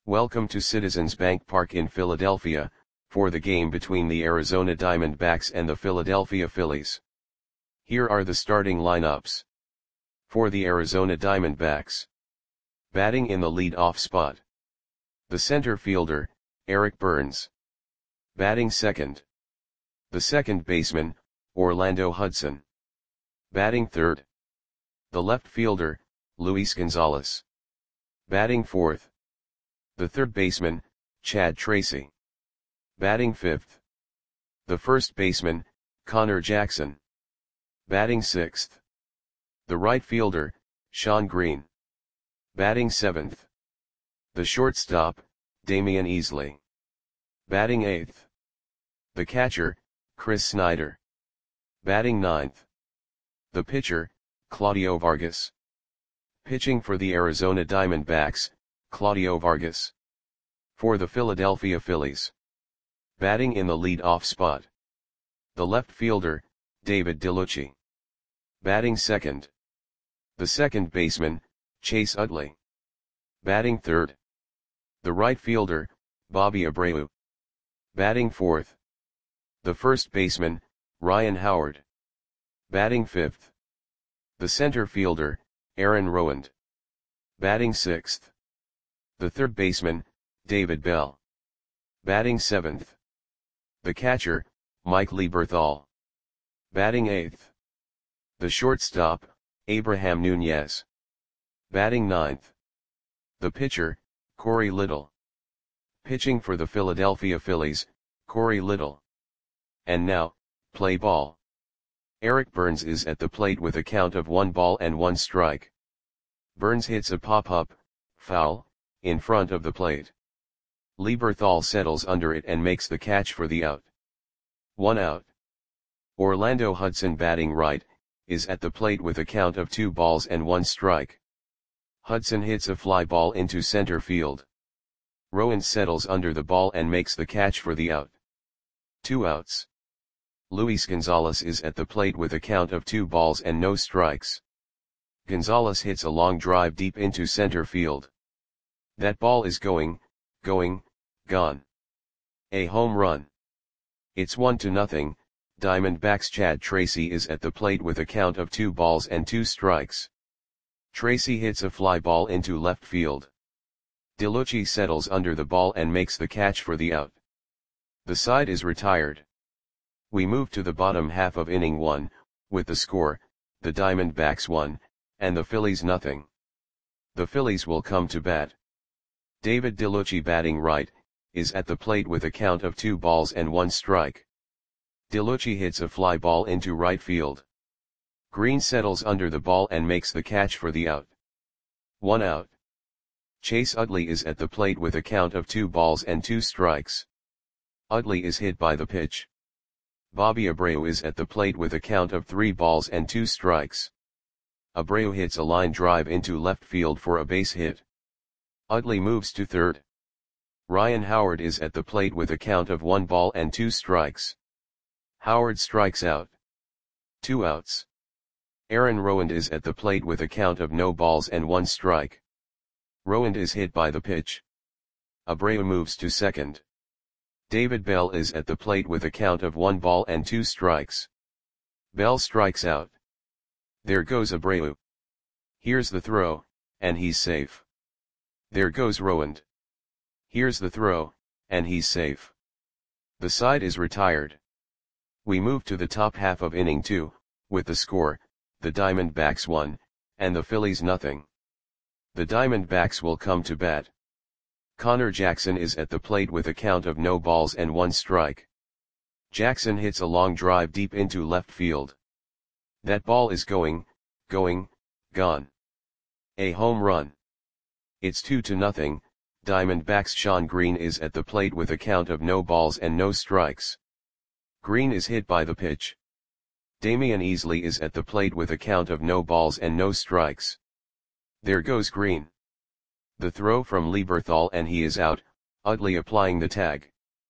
Welcome to Citizens Bank Park in Philadelphia, for the game between the Arizona Diamondbacks and the Philadelphia Phillies. Here are the starting lineups. For the Arizona Diamondbacks. Batting in the lead-off spot. The center fielder, Eric Burns. Batting second. The second baseman, Orlando Hudson. Batting third. The left fielder, Luis Gonzalez. Batting fourth. The third baseman, Chad Tracy. Batting fifth. The first baseman, Connor Jackson. Batting sixth. The right fielder, Shawn Green. Batting seventh. The shortstop, Damion Easley. Batting eighth. The catcher, Chris Snyder. Batting ninth. The pitcher, Claudio Vargas. Pitching for the Arizona Diamondbacks, Claudio Vargas. For the Philadelphia Phillies. Batting in the lead-off spot. The left fielder, David DeLucci. Batting second. The second baseman, Chase Utley. Batting third. The right fielder, Bobby Abreu. Batting fourth. The first baseman, Ryan Howard. Batting fifth. The center fielder, Aaron Rowand. Batting sixth. The third baseman, David Bell. Batting seventh. The catcher, Mike Lieberthal. Batting eighth. The shortstop, Abraham Nunez. Batting ninth. The pitcher, Corey Little. Pitching for the Philadelphia Phillies, Corey Little. And now, play ball. Eric Burns is at the plate with a count of 1-1 Burns hits a pop-up, foul, in front of the plate. Lieberthal settles under it and makes the catch for the out. 1 out. Orlando Hudson, batting right, is at the plate with a count of 2-1. Hudson hits a fly ball into center field. Rowand settles under the ball and makes the catch for the out. 2 outs. Luis Gonzalez is at the plate with a count of 2-0. Gonzalez hits a long drive deep into center field. That ball is going, gone. A home run. It's 1-0, Diamondbacks. Chad Tracy is at the plate with a count of 2-2. Tracy hits a fly ball into left field. DeLucci settles under the ball and makes the catch for the out. The side is retired. We move to the bottom half of inning 1, with the score, the Diamondbacks 1, and the Phillies 0. The Phillies will come to bat. David DeLucci, batting right, is at the plate with a count of 2-1. DeLucci hits a fly ball into right field. Green settles under the ball and makes the catch for the out. 1 out. Chase Utley is at the plate with a count of 2-2. Utley is hit by the pitch. Bobby Abreu is at the plate with a count of 3-2. Abreu hits a line drive into left field for a base hit. Utley moves to third. Ryan Howard is at the plate with a count of 1-2. Howard strikes out. 2 outs. Aaron Rowand is at the plate with a count of 0-1. Rowand is hit by the pitch. Abreu moves to second. David Bell is at the plate with a count of 1-2. Bell strikes out. There goes Abreu. Here's the throw, and he's safe. There goes Rowand. Here's the throw, and he's safe. The side is retired. We move to the top half of inning 2, with the score, the Diamondbacks 1, and the Phillies 0. The Diamondbacks will come to bat. Connor Jackson is at the plate with a count of 0-1. Jackson hits a long drive deep into left field. That ball is going, gone. A home run. It's 2-0, Diamondbacks. Shawn Green is at the plate with a count of 0-0. Green is hit by the pitch. Damion Easley is at the plate with a count of 0-0. There goes Green. The throw from Lieberthal, and he is out, Utley applying the tag.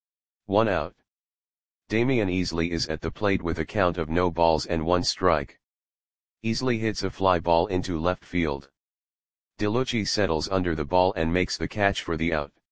1 out. Damion Easley is at the plate with a count of 0-1. Easley hits a fly ball into left field. DeLucci settles under the ball and makes the catch for the out.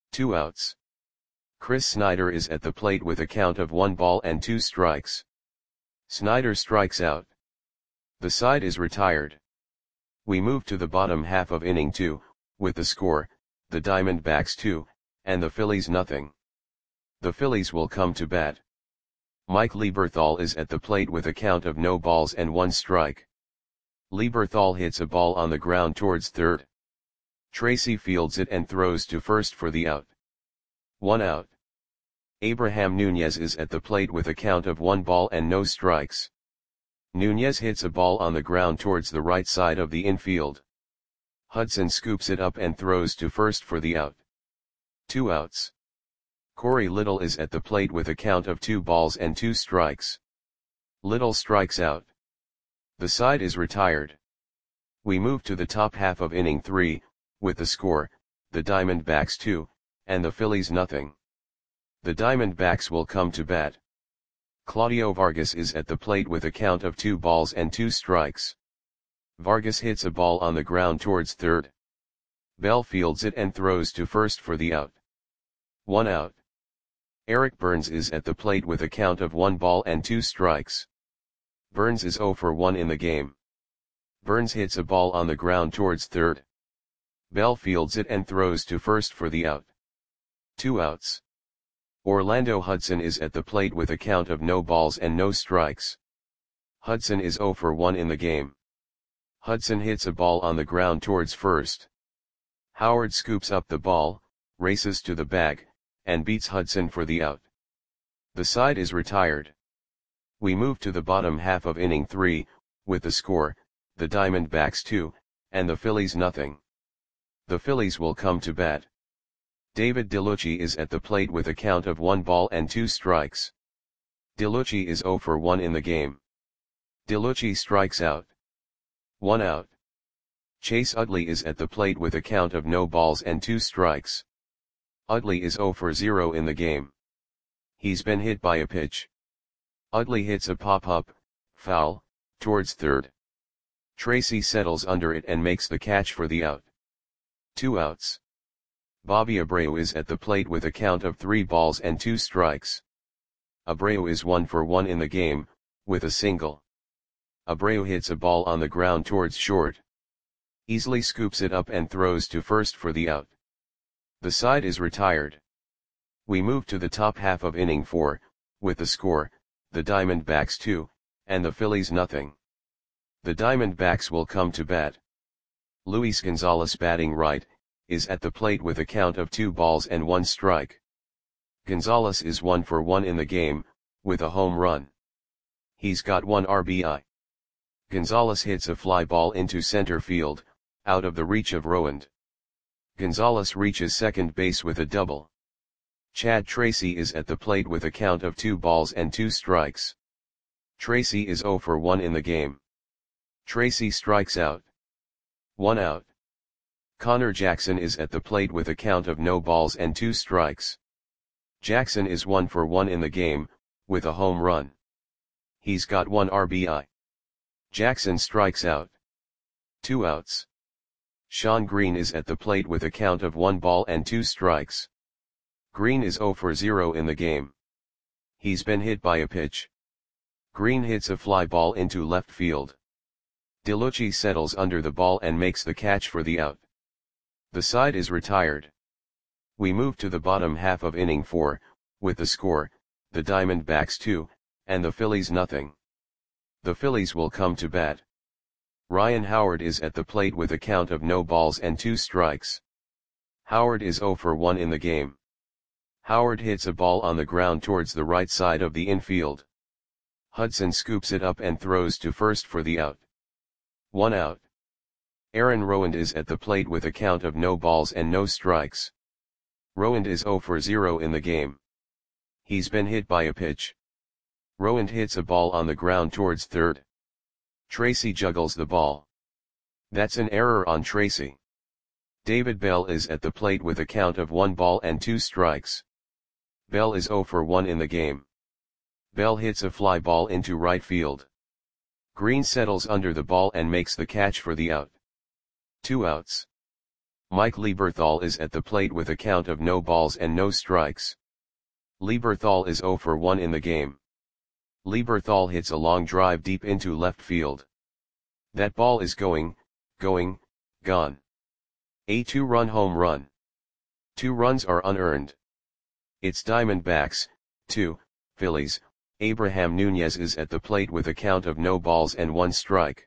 2 outs. Chris Snyder is at the plate with a count of 1 ball and 2 strikes. Snyder strikes out. The side is retired. We move to the bottom half of inning 2, with the score, the Diamondbacks 2, and the Phillies nothing. The Phillies will come to bat. Mike Lieberthal is at the plate with a count of no balls and 1 strike. Lieberthal hits a ball on the ground towards third. Tracy fields it and throws to first for the out. 1 out. Abraham Nunez is at the plate with a count of 1 ball and no strikes. Nunez hits a ball on the ground towards the right side of the infield. Hudson scoops it up and throws to first for the out. 2 outs. Corey Little is at the plate with a count of 2 balls and 2 strikes. Little strikes out. The side is retired. We move to the top half of inning 3, with the score, the Diamondbacks 2, and the Phillies nothing. The Diamondbacks will come to bat. Claudio Vargas is at the plate with a count of 2 balls and 2 strikes. Vargas hits a ball on the ground towards third. Bell fields it and throws to first for the out. 1 out. Eric Burns is at the plate with a count of 1 ball and 2 strikes. Burns is 0 for 1 in the game. Burns hits a ball on the ground towards third. Bell fields it and throws to first for the out. 2 outs. Orlando Hudson is at the plate with a count of no balls and no strikes. Hudson is 0 for 1 in the game. Hudson hits a ball on the ground towards first. Howard scoops up the ball, races to the bag, and beats Hudson for the out. The side is retired. We move to the bottom half of inning 3, with the score, the Diamondbacks 2, and the Phillies nothing. The Phillies will come to bat. David DeLucci is at the plate with a count of 1 ball and 2 strikes. DeLucci is 0 for 1 in the game. DeLucci strikes out. 1 out. Chase Utley is at the plate with a count of no balls and 2 strikes. Utley is 0 for 0 in the game. He's been hit by a pitch. Utley hits a pop-up, foul, towards third. Tracy settles under it and makes the catch for the out. 2 outs. Bobby Abreu is at the plate with a count of 3 balls and 2 strikes. Abreu is 1 for 1 in the game, with a single. Abreu hits a ball on the ground towards short. Easily scoops it up and throws to first for the out. The side is retired. We move to the top half of inning 4, with the score, the Diamondbacks 2, and the Phillies nothing. The Diamondbacks will come to bat. Luis Gonzalez batting right, is at the plate with a count of 2 balls and 1 strike. Gonzalez is 1 for 1 in the game, with a home run. He's got 1 RBI. Gonzalez hits a fly ball into center field, out of the reach of Rowand. Gonzalez reaches second base with a double. Chad Tracy is at the plate with a count of 2 balls and 2 strikes. Tracy is 0 for 1 in the game. Tracy strikes out. 1 out. Connor Jackson is at the plate with a count of no balls and 2 strikes. Jackson is 1 for 1 in the game, with a home run. He's got 1 RBI. Jackson strikes out. 2 outs. Sean Green is at the plate with a count of 1 ball and 2 strikes. Green is 0 for 0 in the game. He's been hit by a pitch. Green hits a fly ball into left field. DeLucci settles under the ball and makes the catch for the out. The side is retired. We move to the bottom half of inning 4, with the score, the Diamondbacks 2, and the Phillies nothing. The Phillies will come to bat. Ryan Howard is at the plate with a count of no balls and 2 strikes. Howard is 0 for 1 in the game. Howard hits a ball on the ground towards the right side of the infield. Hudson scoops it up and throws to first for the out. 1 out. Aaron Rowand is at the plate with a count of no balls and no strikes. Rowand is 0 for 0 in the game. He's been hit by a pitch. Rowand hits a ball on the ground towards third. Tracy juggles the ball. That's an error on Tracy. David Bell is at the plate with a count of 1 ball and 2 strikes. Bell is 0 for 1 in the game. Bell hits a fly ball into right field. Green settles under the ball and makes the catch for the out. 2 outs. Mike Lieberthal is at the plate with a count of no balls and no strikes. Lieberthal is 0 for 1 in the game. Lieberthal hits a long drive deep into left field. That ball is going, gone. A 2-run home run. 2 runs are unearned. It's Diamondbacks, 2, Phillies. Abraham Nunez is at the plate with a count of no balls and 1 strike.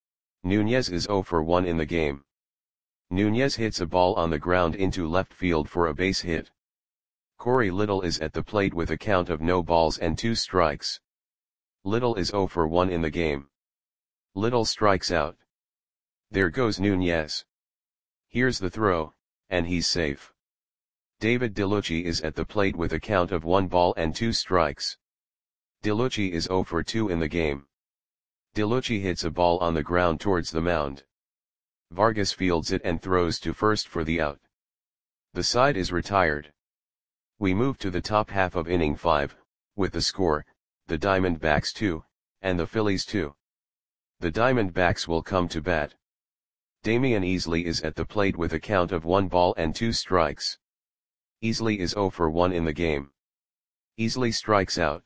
Nunez is 0 for 1 in the game. Nunez hits a ball on the ground into left field for a base hit. Corey Little is at the plate with a count of no balls and 2 strikes. Little is 0 for 1 in the game. Little strikes out. There goes Nunez. Here's the throw, and he's safe. David DeLucci is at the plate with a count of 1 ball and 2 strikes. DeLucci is 0 for 2 in the game. DeLucci hits a ball on the ground towards the mound. Vargas fields it and throws to first for the out. The side is retired. We move to the top half of inning 5, with the score, the Diamondbacks 2, and the Phillies 2. The Diamondbacks will come to bat. Damian Easley is at the plate with a count of 1 ball and 2 strikes. Easley is 0 for 1 in the game. Easley strikes out.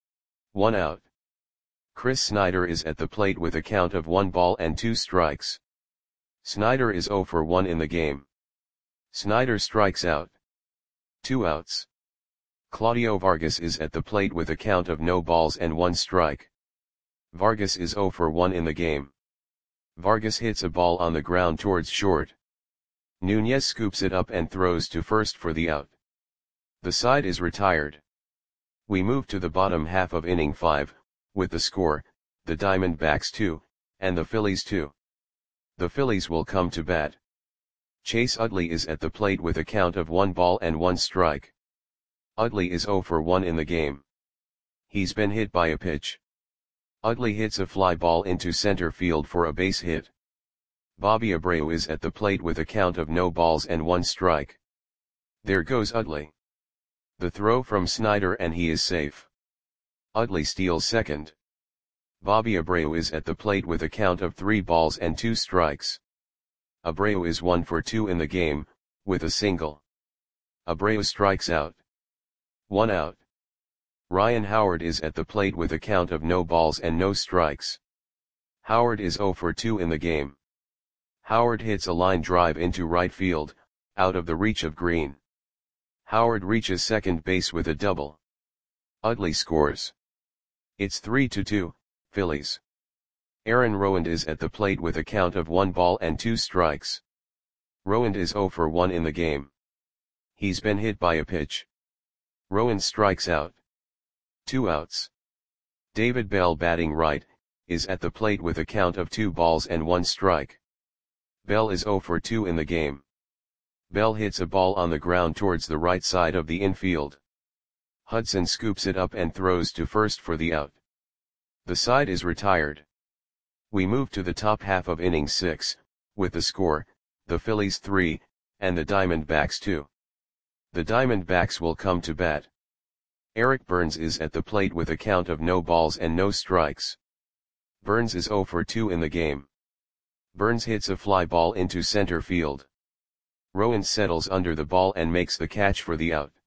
1 out. Chris Snyder is at the plate with a count of 1 ball and 2 strikes. Snyder is 0 for 1 in the game. Snyder strikes out. 2 outs. Claudio Vargas is at the plate with a count of no balls and 1 strike. Vargas is 0 for 1 in the game. Vargas hits a ball on the ground towards short. Nunez scoops it up and throws to first for the out. The side is retired. We move to the bottom half of inning 5, with the score, the Diamondbacks 2, and the Phillies 2. The Phillies will come to bat. Chase Utley is at the plate with a count of 1 ball and 1 strike. Utley is 0 for 1 in the game. He's been hit by a pitch. Utley hits a fly ball into center field for a base hit. Bobby Abreu is at the plate with a count of no balls and 1 strike. There goes Utley. The throw from Snyder and he is safe. Utley steals second. Bobby Abreu is at the plate with a count of 3 balls and 2 strikes. Abreu is 1 for 2 in the game, with a single. Abreu strikes out. 1 out. Ryan Howard is at the plate with a count of no balls and no strikes. Howard is 0 for 2 in the game. Howard hits a line drive into right field, out of the reach of Green. Howard reaches second base with a double. Utley scores. It's 3-2, Phillies. Aaron Rowand is at the plate with a count of 1 ball and 2 strikes. Rowand is 0 for 1 in the game. He's been hit by a pitch. Rowand strikes out. 2 outs. David Bell, batting right, is at the plate with a count of 2 balls and 1 strike. Bell is 0 for 2 in the game. Bell hits a ball on the ground towards the right side of the infield. Hudson scoops it up and throws to first for the out. The side is retired. We move to the top half of inning 6, with the score, the Phillies 3, and the Diamondbacks 2. The Diamondbacks will come to bat. Eric Burns is at the plate with a count of no balls and no strikes. Burns is 0 for 2 in the game. Burns hits a fly ball into center field. Rowand settles under the ball and makes the catch for the out.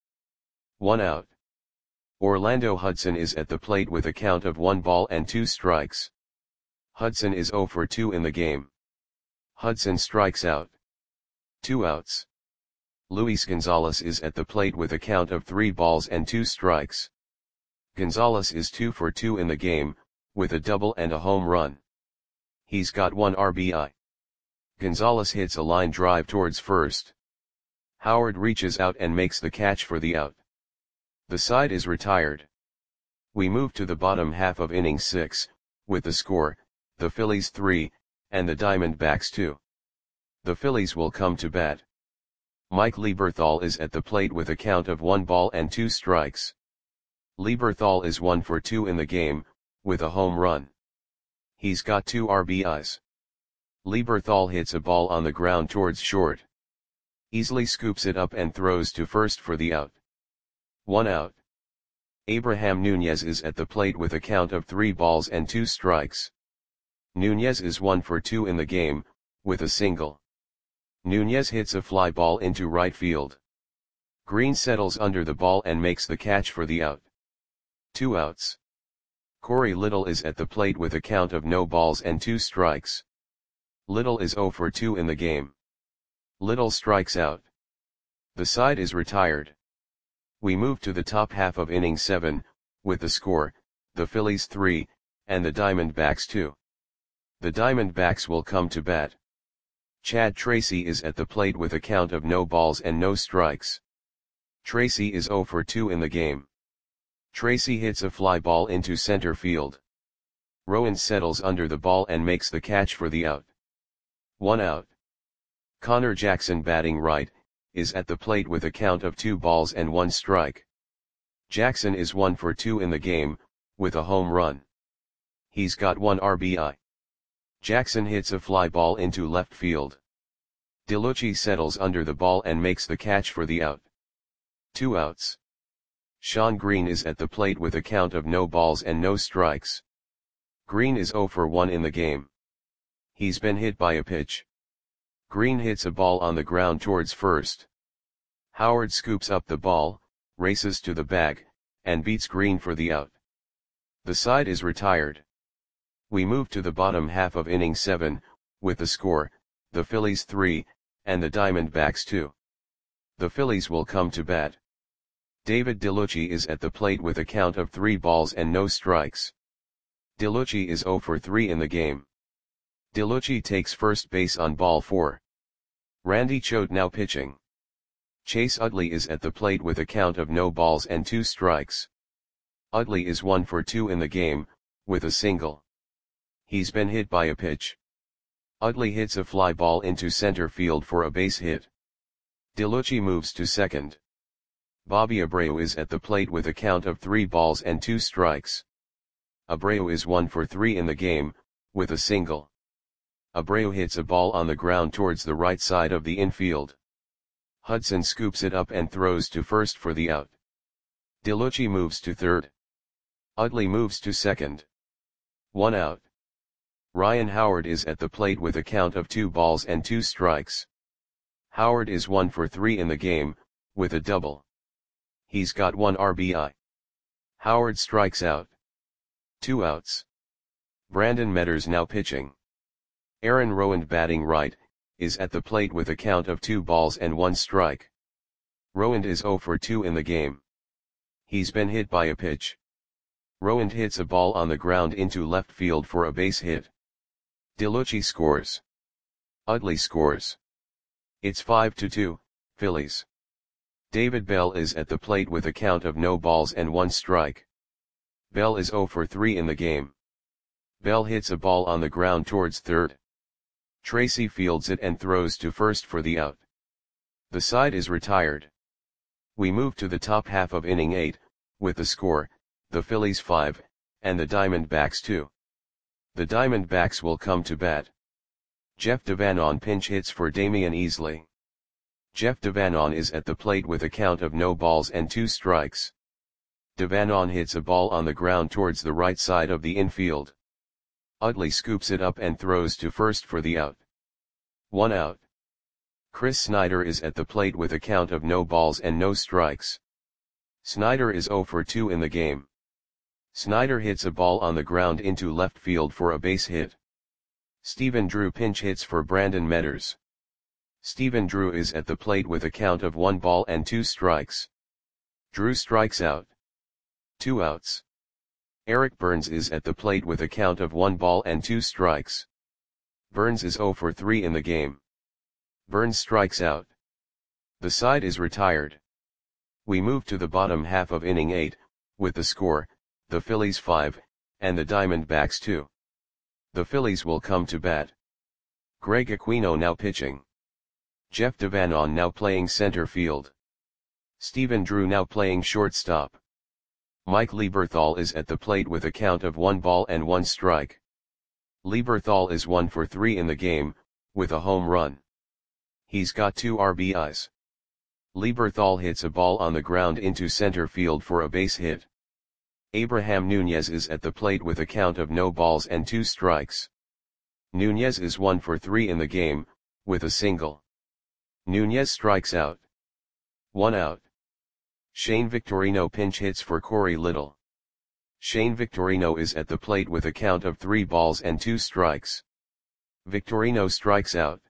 1 out. Orlando Hudson is at the plate with a count of 1 ball and 2 strikes. Hudson is 0 for 2 in the game. Hudson strikes out. 2 outs. Luis Gonzalez is at the plate with a count of 3 balls and 2 strikes. Gonzalez is 2 for 2 in the game, with a double and a home run. He's got 1 RBI. Gonzalez hits a line drive towards first. Howard reaches out and makes the catch for the out. The side is retired. We move to the bottom half of inning 6, with the score, the Phillies 3, and the Diamondbacks 2. The Phillies will come to bat. Mike Lieberthal is at the plate with a count of 1 ball and 2 strikes. Lieberthal is 1 for 2 in the game, with a home run. He's got 2 RBIs. Lieberthal hits a ball on the ground towards short. Easley scoops it up and throws to first for the out. 1 out. Abraham Nunez is at the plate with a count of 3 balls and 2 strikes. Nunez is 1 for 2 in the game, with a single. Nunez hits a fly ball into right field. Green settles under the ball and makes the catch for the out. 2 outs. Corey Little is at the plate with a count of no balls and 2 strikes. Little is 0 for 2 in the game. Little strikes out. The side is retired. We move to the top half of inning 7, with the score, the Phillies 3, and the Diamondbacks 2. The Diamondbacks will come to bat. Chad Tracy is at the plate with a count of no balls and no strikes. Tracy is 0 for 2 in the game. Tracy hits a fly ball into center field. Rowan settles under the ball and makes the catch for the out. 1 out. Connor Jackson, batting right, is at the plate with a count of 2 balls and 1 strike. Jackson is 1 for 2 in the game, with a home run. He's got 1 RBI. Jackson hits a fly ball into left field. DeLucci settles under the ball and makes the catch for the out. 2 outs. Sean Green is at the plate with a count of no balls and no strikes. Green is 0 for 1 in the game. He's been hit by a pitch. Green hits a ball on the ground towards first. Howard scoops up the ball, races to the bag, and beats Green for the out. The side is retired. We move to the bottom half of inning 7, with the score, the Phillies 3, and the Diamondbacks 2. The Phillies will come to bat. David DeLucci is at the plate with a count of 3 balls and no strikes. DeLucci is 0 for 3 in the game. DeLucci takes first base on ball 4. Randy Choate now pitching. Chase Utley is at the plate with a count of no balls and 2 strikes. Utley is 1 for 2 in the game, with a single. He's been hit by a pitch. Utley hits a fly ball into center field for a base hit. DeLucci moves to second. Bobby Abreu is at the plate with a count of 3 balls and 2 strikes. Abreu is 1 for 3 in the game, with a single. Abreu hits a ball on the ground towards the right side of the infield. Hudson scoops it up and throws to first for the out. DeLucci moves to third. Utley moves to second. 1 out. Ryan Howard is at the plate with a count of 2 balls and 2 strikes. Howard is 1 for 3 in the game, with a double. He's got 1 RBI. Howard strikes out. 2 outs. Brandon Metters now pitching. Aaron Rowand, batting right, is at the plate with a count of 2 balls and 1 strike. Rowand is 0 for 2 in the game. He's been hit by a pitch. Rowand hits a ball on the ground into left field for a base hit. DeLucci scores. Utley scores. It's 5-2, Phillies. David Bell is at the plate with a count of no balls and 1 strike. Bell is 0 for 3 in the game. Bell hits a ball on the ground towards third. Tracy fields it and throws to first for the out. The side is retired. We move to the top half of inning 8, with the score, the Phillies 5, and the Diamondbacks 2. The Diamondbacks will come to bat. Jeff Devanon pinch hits for Damian Easley. Jeff Devanon is at the plate with a count of no balls and 2 strikes. Devanon hits a ball on the ground towards the right side of the infield. Utley scoops it up and throws to first for the out. 1 out. Chris Snyder is at the plate with a count of no balls and no strikes. Snyder is 0 for 2 in the game. Snyder hits a ball on the ground into left field for a base hit. Stephen Drew pinch hits for Brandon Metters. Stephen Drew is at the plate with a count of 1 ball and 2 strikes. Drew strikes out. 2 outs. Eric Burns is at the plate with a count of 1 ball and 2 strikes. Burns is 0 for 3 in the game. Burns strikes out. The side is retired. We move to the bottom half of inning 8, with the score, the Phillies 5, and the Diamondbacks 2. The Phillies will come to bat. Greg Aquino now pitching. Jeff Devanon now playing center field. Stephen Drew now playing shortstop. Mike Lieberthal is at the plate with a count of 1 ball and 1 strike. Lieberthal is 1 for 3 in the game, with a home run. He's got 2 RBIs. Lieberthal hits a ball on the ground into center field for a base hit. Abraham Nunez is at the plate with a count of no balls and 2 strikes. Nunez is 1 for 3 in the game, with a single. Nunez strikes out. 1 out. Shane Victorino pinch hits for Corey Little. Shane Victorino is at the plate with a count of 3 balls and 2 strikes. Victorino strikes out.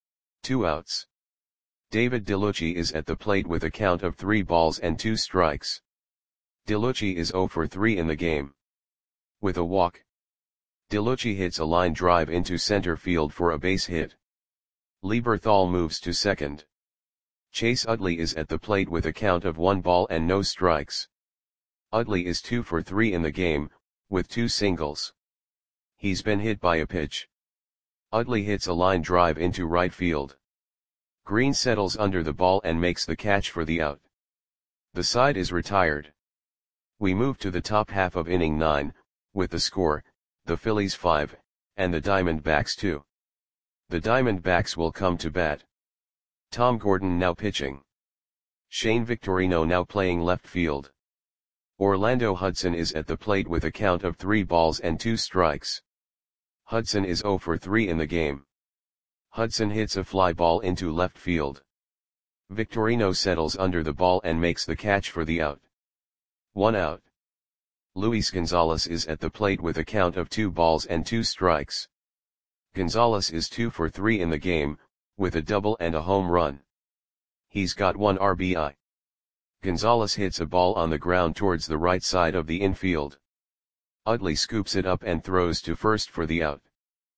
2 outs. David DeLucci is at the plate with a count of 3 balls and 2 strikes. DeLucci is 0 for 3 in the game. With a walk, DeLucci hits a line drive into center field for a base hit. Lieberthal moves to second. Chase Utley is at the plate with a count of 1 ball and no strikes. Utley is 2 for 3 in the game, with 2 singles. He's been hit by a pitch. Utley hits a line drive into right field. Green settles under the ball and makes the catch for the out. The side is retired. We move to the top half of inning 9, with the score, the Phillies 5, and the Diamondbacks 2. The Diamondbacks will come to bat. Tom Gordon now pitching. Shane Victorino now playing left field. Orlando Hudson is at the plate with a count of 3 balls and 2 strikes. Hudson is 0 for 3 in the game. Hudson hits a fly ball into left field. Victorino settles under the ball and makes the catch for the out. 1 out. Luis Gonzalez is at the plate with a count of 2 balls and 2 strikes. Gonzalez is 2 for 3 in the game, with a double and a home run. He's got 1 RBI. Gonzalez hits a ball on the ground towards the right side of the infield. Utley scoops it up and throws to first for the out.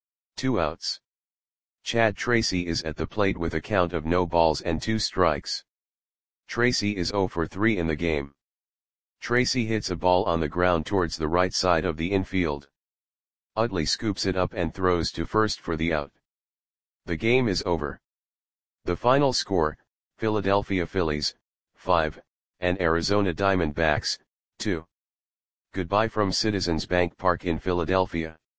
2 outs. Chad Tracy is at the plate with a count of no balls and 2 strikes. Tracy is 0 for 3 in the game. Tracy hits a ball on the ground towards the right side of the infield. Utley scoops it up and throws to first for the out. The game is over. The final score, Philadelphia Phillies, 5, and Arizona Diamondbacks, 2. Goodbye from Citizens Bank Park in Philadelphia.